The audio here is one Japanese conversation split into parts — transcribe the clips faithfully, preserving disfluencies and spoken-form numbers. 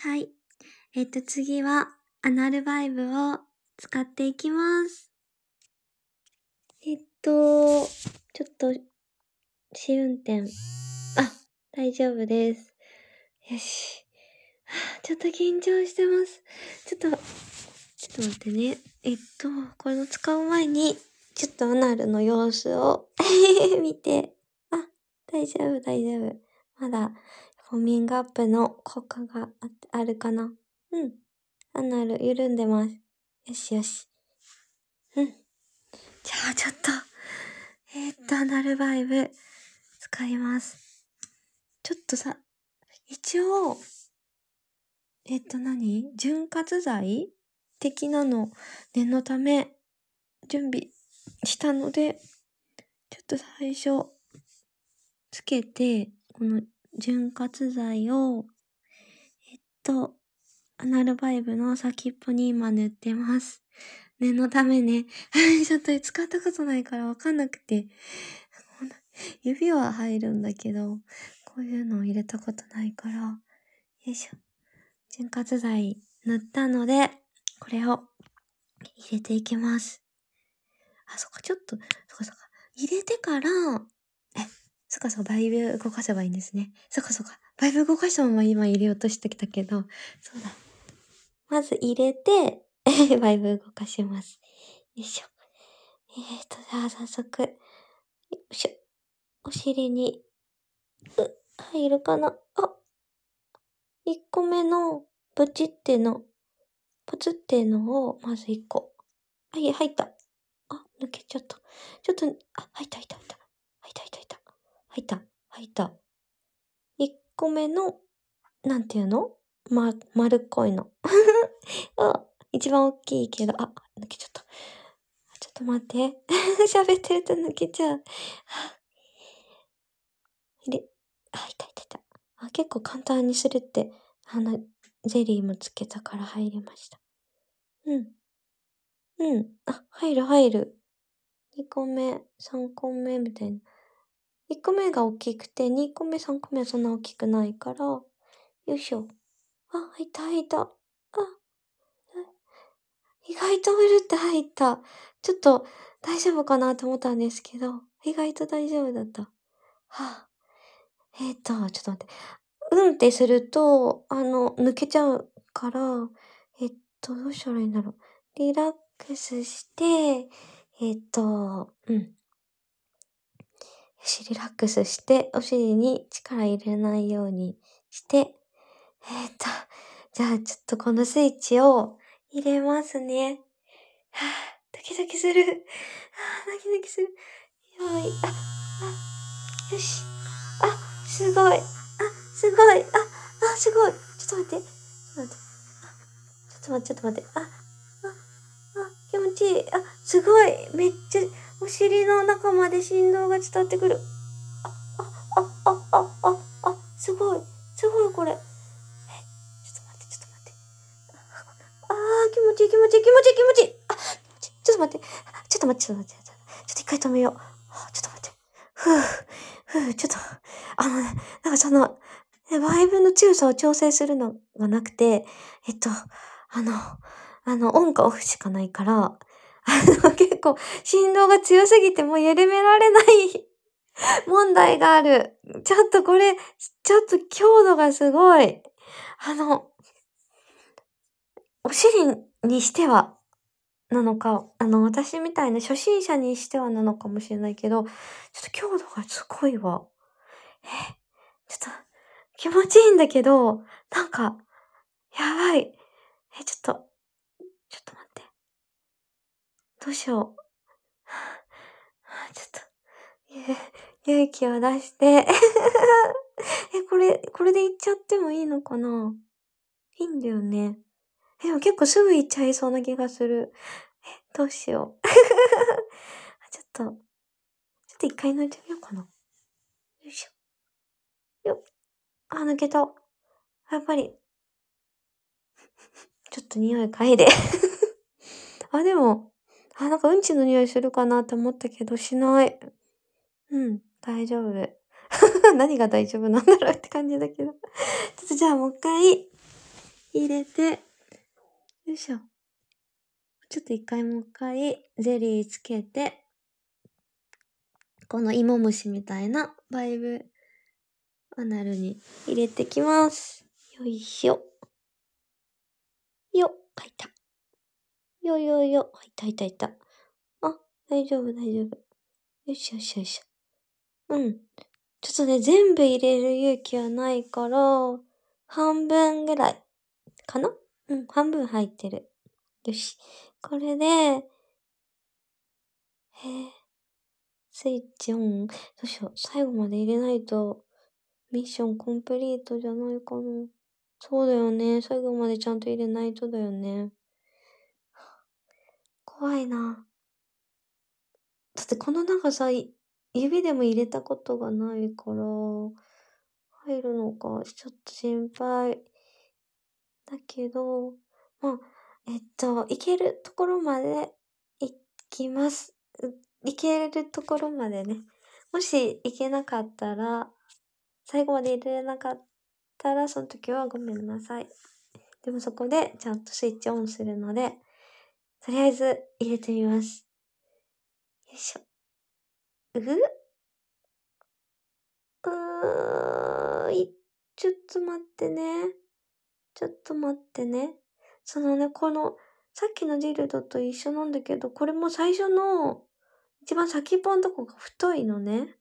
はい。えっと、次は、アナルバイブを使っていきます。えっと、ちょっと、試運転。あ、大丈夫です。よし。はあちょっと緊張してます。ちょっと、ちょっと待ってね。えっと、これを使う前に、ちょっとアナルの様子を見て。あ、大丈夫、大丈夫。まだ、ウォーミングアップの効果がああるかな。うん。アナル緩んでます。よしよし。うん。じゃあちょっと、えー、っと、アナルバイブ、使います。ちょっとさ、一応、えー、っと何潤滑剤的なの、念のため、準備したので、ちょっと最初、つけて、この潤滑剤を、えっと、アナルバイブの先っぽに今塗ってます。念のためね。ちょっと使ったことないからわかんなくて。指は入るんだけど、こういうのを入れたことないから。よいしょ。潤滑剤塗ったので、これを入れていきます。あ、そっか、ちょっと、そっかそっか。入れてから、え、そっかそっか、バイブ動かせばいいんですね。そっかそっか。バイブ動かしたまま今入れようとしてきたけど、そうだ。まず入れて、バイブ動かします。よいしょ。えーと、じゃあ早速、よいしょ。お尻に、う、入るかなあ、いっこめの、ブチっての、プツってのを、まずいっこ。はい、入った。あ、抜けちゃった。ちょっと、あ、入った入った入った。入った入った入った。入った、入った。いっこめの、なんていうのま、丸っこいの。あ、一番大きいけど、あ、抜けちゃった。ちょっと待って。喋ってると抜けちゃう。で、あ、いたいたいた。あ、結構簡単にするって、あの、ゼリーもつけたから入りました。うん。うん。あ、入る入る。にこめ、さんこめみたいな。いっこめが大きくて、にこめ、さんこめはそんな大きくないから、よいしょ。あ、入った入った。あ、意外とうるって入った。ちょっと大丈夫かなと思ったんですけど、意外と大丈夫だった。はぁ、えーと、ちょっと待って。うんってすると、あの、抜けちゃうから、えっと、どうしたらいいんだろう。リラックスして、えっと、うん。よし、リラックスして、お尻に力入れないようにして、えっと、じゃあちょっとこのスイッチを入れますね。はぁ、ドキドキする。はぁ、ドキドキする。よーい、あ、あ、よし。あ、すごい。あ、すごい。あ、あ、すごい。ちょっと待って。ちょっと待って。ちょっと待って、ちょっと待って。あ、あ、あ、気持ちいい。あ、すごい。めっちゃ、お尻の中まで振動が伝わってくる。あ、あ、あ、あ、あ、あ、すごい。すごい、これ。え、ちょっと待って、ちょっと待って。あー、気持ちいい、気持ちいい、気持ちいい、気持ちいい。あ、ちょ、ちょっと待って。ちょっと待って、ちょっと待って。ちょっと一回止めよう。あ、ちょっと待って。ふぅ、ふぅ、ちょっと、あのね、なんかその、ねバイブの強さを調整するのがなくて、えっと、あの、あの、オンかオフしかないから、あの、結構、振動が強すぎてもう緩められない問題がある。ちょっとこれ、ちょっと強度がすごい。あの、お尻にしては、なのか、あの、私みたいな初心者にしてはなのかもしれないけど、ちょっと強度がすごいわ。え、ちょっと、気持ちいいんだけど、なんか、やばい。え、ちょっと、ちょっと待って。どうしよう。はあ、ちょっと、ゆ勇気を出して。え、これ、これで行っちゃってもいいのかないいんだよね。え、でも結構すぐ行っちゃいそうな気がする。え、どうしよう。ちょっと、ちょっと一回抜いてみようかな。よいしょ。よっ。あ、抜けた。やっぱり。ちょっと匂い嗅いで。あ、でも、あ、なんかうんちの匂いするかなって思ったけど、しない。うん、大丈夫。何が大丈夫なんだろうって感じだけど。ちょっとじゃあもう一回、 入れて、よいしょ。ちょっと一回もう一回ゼリーつけて、この芋虫みたいなバイブアナルに入れてきます。よいしょ。よ、入った。よよよ、入った入った入った。あ、大丈夫大丈夫。よしよしよし。うん。ちょっとね、全部入れる勇気はないから、半分ぐらいかな？うん、半分入ってる。よし。これで、へえ、スイッチオン。どうしよう。最後まで入れないと、ミッションコンプリートじゃないかな。そうだよね。最後までちゃんと入れないとだよね。怖いな。だってこの長さ、指でも入れたことがないから、入るのか、ちょっと心配。だけど、まあ、えっと、行けるところまで行きます。行けるところまでね。もし行けなかったら、最後まで入れなかったら、その時はごめんなさい。でもそこでちゃんとスイッチオンするので、とりあえず入れてみます。よいしょ。うぐうーい、ちょっと待ってね。ちょっと待ってね。そのね、この、さっきのディルドと一緒なんだけど、これも最初の、一番先っぽのとこが太いのね。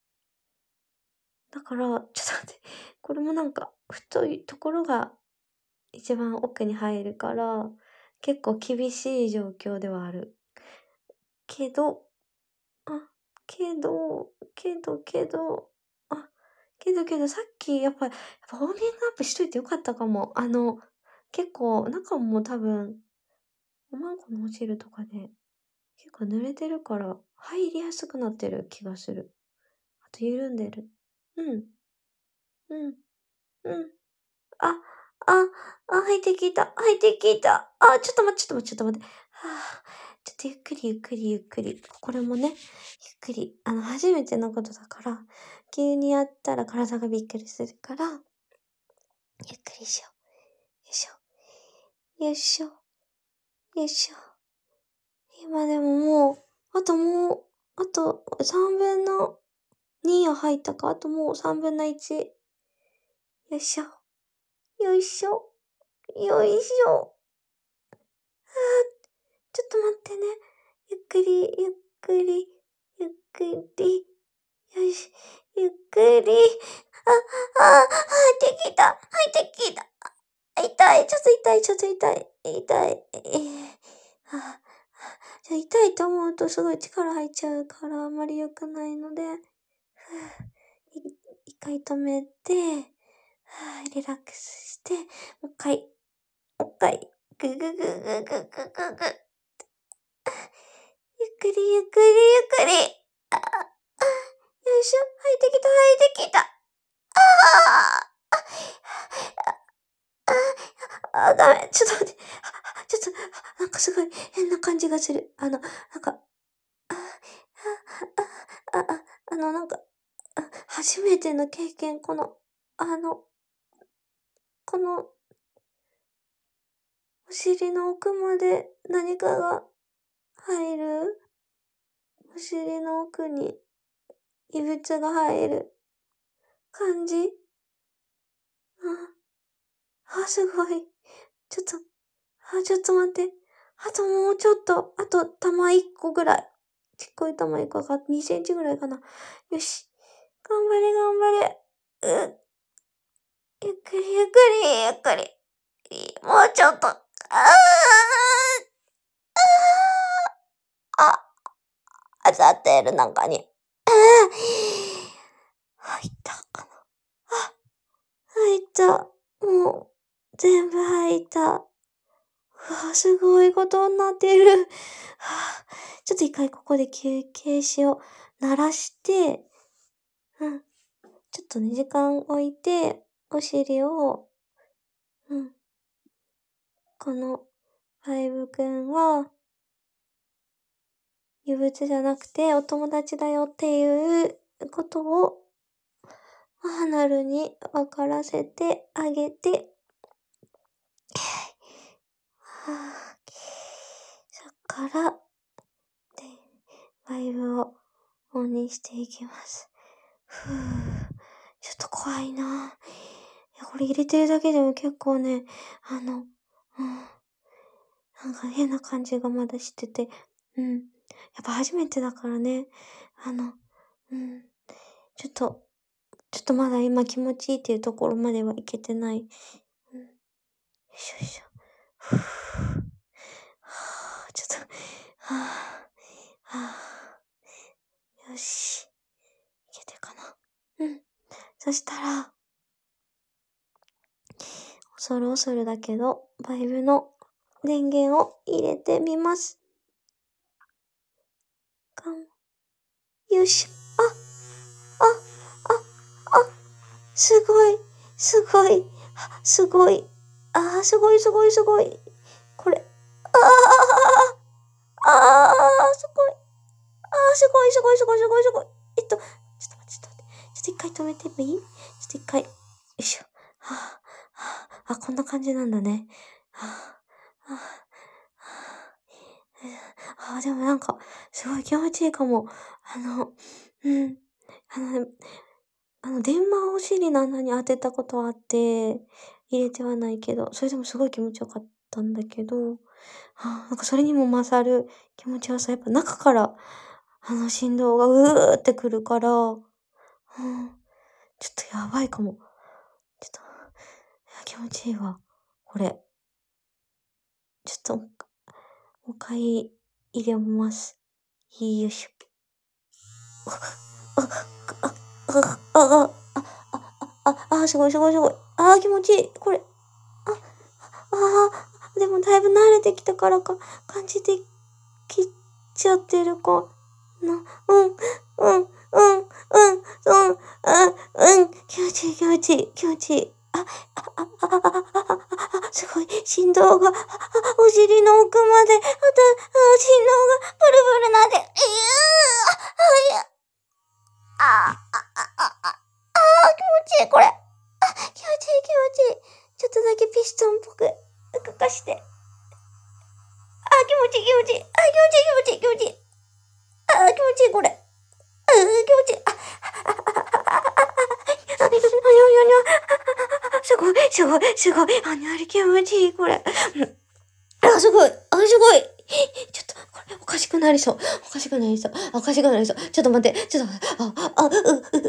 だから、ちょっと待って。これもなんか、太いところが一番奥に入るから、結構厳しい状況ではある。けど、あ、けど、けど、けど、あ、けどけどさっきやっぱ、やっぱウォーミングアップしといてよかったかも。あの、結構中も多分、おまんこのお汁とかで結構濡れてるから入りやすくなってる気がする。あと緩んでる。うん。うん。うん。あ、あ、あ、入ってきた。入ってきた。あ、ちょっと待って、ちょっと待って、ちょっと待って。はあ、ちょっとゆっくりゆっくりゆっくり。これもね、ゆっくり。あの、初めてのことだから、急にやったら体がびっくりするから、ゆっくりしよう。よいしょ。よいしょ。よいしょ。今でももう、あともう、あとさんぶんのには入ったか、あともうさんぶんのいち。よいしょ。よいしょ。よいしょ。あー、ちょっと待ってね。ゆっくり、ゆっくり、ゆっくり。よし、ゆっくり。あ、あ、入ってきた。入ってきた。痛い。ちょっと痛い。ちょっと痛い。痛い。えー、あ、じゃ痛いと思うとすごい力入っちゃうからあんまり良くないので、一回止めて、リラックスして、もう一回、もう一回、ぐぐぐぐぐぐぐぐ。ゆっくりゆっくりゆっくり。あ、あ、よいしょ。入ってきた、入ってきた。ああ、あ、あ、ダメ。ちょっと待って。ちょっと、なんかすごい変な感じがする。あの、なんか、あ、あ、あ、あ、あの、なんか、あ、初めての経験、この、あの、この、お尻の奥まで何かが入る。お尻の奥に異物が入る感じ。あ、あ、すごい。ちょっと、あ、ちょっと待って。あともうちょっと、あと玉いっこぐらい。ちっこい玉いっこがにセンチぐらいかな。よし。頑張れ、頑張れ。う、ゆっくり、ゆっくり、ゆっくり。もうちょっと。ああ、あ、あざってる中に。ああ、入ったかな。あ、入った。もう、全部入った。うわあ、すごいことになってる。はあ、ちょっと一回ここで休憩しよう。鳴らして、うん。ちょっとね、時間置いて、お尻を、うん。この、ファイブくんは、異物じゃなくてお友達だよっていうことを、アナルに分からせてあげて、 そっから、で、バイブをオンにしていきます。ふぅ。ちょっと怖いな。いや、これ入れてるだけでも結構ね、あの、うん。なんか変な感じがまだしてて、うん。やっぱ初めてだからね、あの、うん。ちょっと、ちょっとまだ今気持ちいいっていうところまではいけてない。うん。よいしょよいしょ。ふぅ。はぁ、ちょっと、はぁ、はぁ。よし。いけてるかな。うん。そしたら、恐る恐るだけど、バイブの電源を入れてみます。かん。よし。あ、あ、あ、あ、すごい、すごい、すごい。あー、すごい、すごい、すごい。これ、ああ、ああ、すごい。ああ、すごい、すごい、すごい、すごい、すごい。えっと、ちょっと待って、ちょっと待って。ちょっと一回止めてもいい？ちょっと一回。よいしょ。はあ、はあ、あ、こんな感じなんだね。はあ、はあ、はあ、あ、でもなんか、すごい気持ちいいかも。あの、うん。あの、あの、電話をお尻の穴に当てたことあって、入れてはないけど、それでもすごい気持ちよかったんだけど、はあ、なんかそれにも勝る気持ちよさ、やっぱ中から、あの振動がうーってくるから、うん、ちょっとやばいかも。ちょっと、いや気持ちいいわ。これ。ちょっと、もう一回入れます。よいしょ。あ、あ、あ、あ、あ、あ、あ、あ、すごいすごいすごい。あー気持ちいい。これ。あ、ああ、でもだいぶ慣れてきたからか、感じてきちゃってるかな。うん、うん、うん、うん、うん、うん、うん、気持ちいい、気持ちいい、気持ちいい。あ、あ、あ、あ、あ、あ、あ、あ、すごい、振動が、あ、お尻の奥まで、あと、あ、振動がブルブルなんで、いやー、あ、いや、あ、あ、あ、あ、あ、あ、気持ちいい、これ。あ、気持ちいい、気持ちいい。ちょっとだけピストンっぽく、動かして。あ、気持ちいい、気持ちいい。あ、気持ちいい、気持ちいい、気持ちいい。あ、気持ちいい、これ。あ、気持ちいい。あ、あ、あ、あ、あ、あ、あ、にょにょにょ。すごい、すごい、すごい。あ、にゃり気持ちいい、これ。あ、すごい。あ、すごい。ちょっと、これ、おかしくなりそう。おかしくなりそう。おかしくなりそう。ちょっと待って。ちょっと待って。あ、あ、う、う、う、う、気持ちいい。気持ちいい、気持ちいい、気持ちいい、気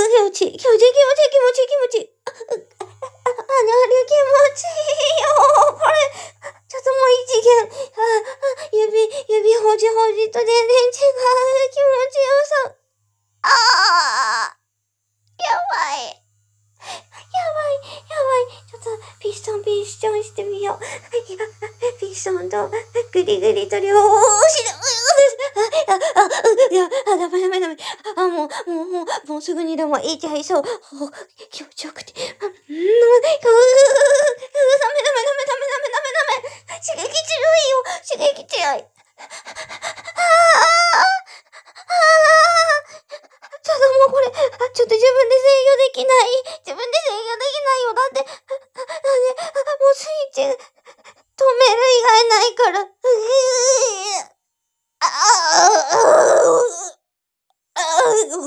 持ちいい。あ、あ、にゃり気持ちいいよ。これ。ちょっともう一元。あ、あ、指、指ほじほじと全然違う気持ちよさ。ああ、やばい。やばい、やばい。ちょっと、ピストン、ピストンしてみよう。ピストンと、グリグリと両足で、あ、あ、あ、いや、あ、ダメダメダメ。あ、もう、もう、もう、もうすぐにでもいっちゃいそう。気持ちよくて。うん、うー、ダメダメダメダメダメダメ。刺激強いよ。刺激強い。ああ、ああ、ちょっともうこれ、ちょっと自分で制御できない。自分で制御できないよ。だって、だって、もうスイッチ止める以外ないから。うーああ、ああ、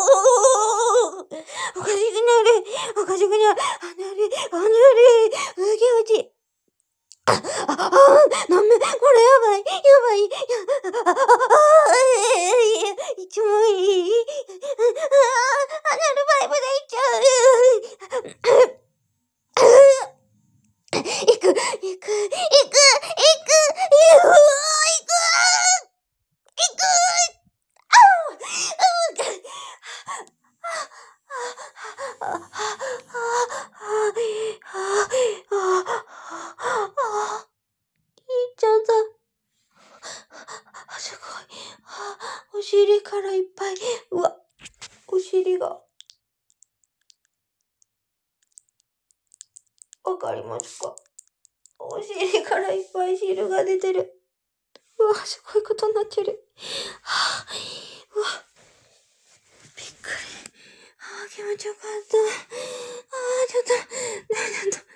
おかしくなる。おかしくなる。あ、なる。あ、なる。気持ちいい。あ、あ、あ、ダメ。これやばい。やばい。や、あ、あ、あ、あ、いつもいい。あ、アナルバイブでいっちゃう。行く、行く、行く、行く、行く、行く、行く。いっちゃった。すごい。お尻からいっぱい。うわ、お尻が。わかりますか？お尻からいっぱい汁が出てる。うわ、すごいことになってる。はぁ、うわ、びっくり。ああ、気持ちよかった。ああ、ちょっと、ちょっと、